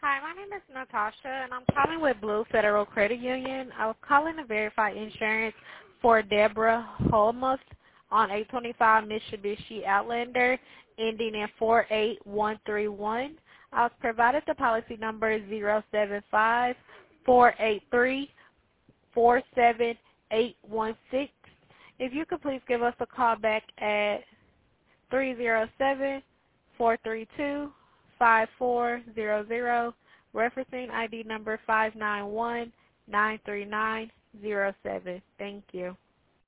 Hi, my name is Natasha, and I'm calling with Blue Federal Credit Union. I was calling to verify insurance for Deborah Holmuth on 825 Mitsubishi Outlander, ending in 48131. I was provided the policy number 075-483-47816. If you could please give us a call back at 307-432-5400, referencing ID number 591-93907. Thank you.